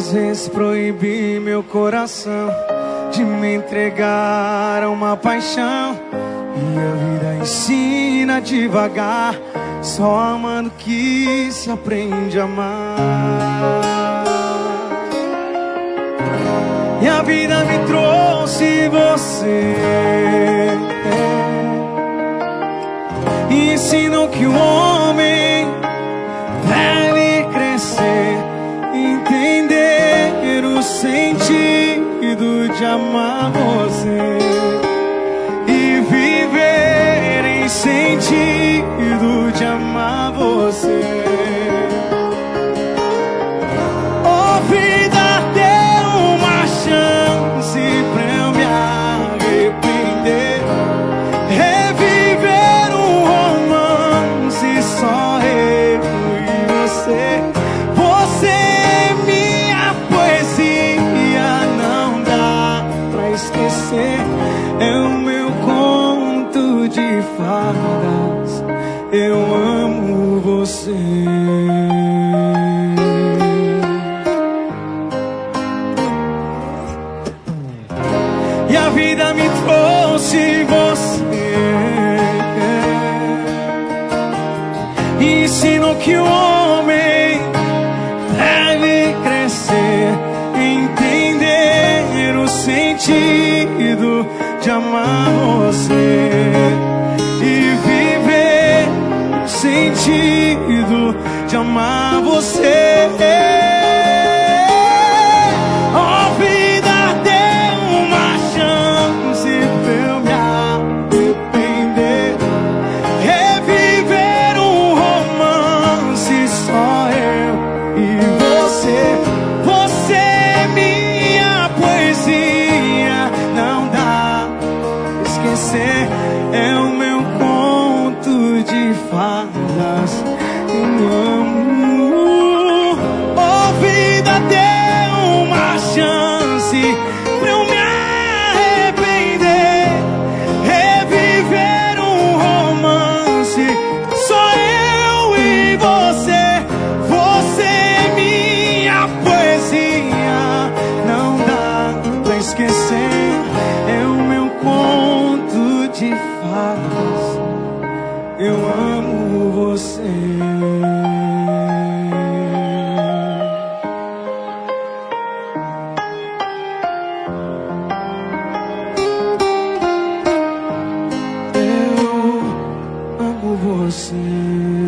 Às vezes proibi meu coração de me entregar a uma paixão, e a vida ensina devagar, só amando que se aprende a amar. E a vida me trouxe você, e ensinou que o homem deve crescer, entender o sentido de amar você e viver em sentido de amar você. Oh, vida, dê uma chance pra eu me arrepender, reviver um romance só eu e você. Você é minha poesia, não dá pra esquecer. É o meu conto de fadas, eu amo você. E a vida me trouxe você, e ensinou que o homem deve crescer, entender o sentido de amar você e viver o sentido de amar você. Oh, vida, dê uma chance pra eu me arrepender, reviver um romance só eu e você. Você é minha poesia, não dá pra esquecer. É o meu conto de fadas, eu amo. Oh, vida, dê uma chance pra eu me arrepender, reviver um romance só eu e você. Você é minha poesia, não dá pra esquecer. É o meu conto de fadas, eu amo você. Eu amo você.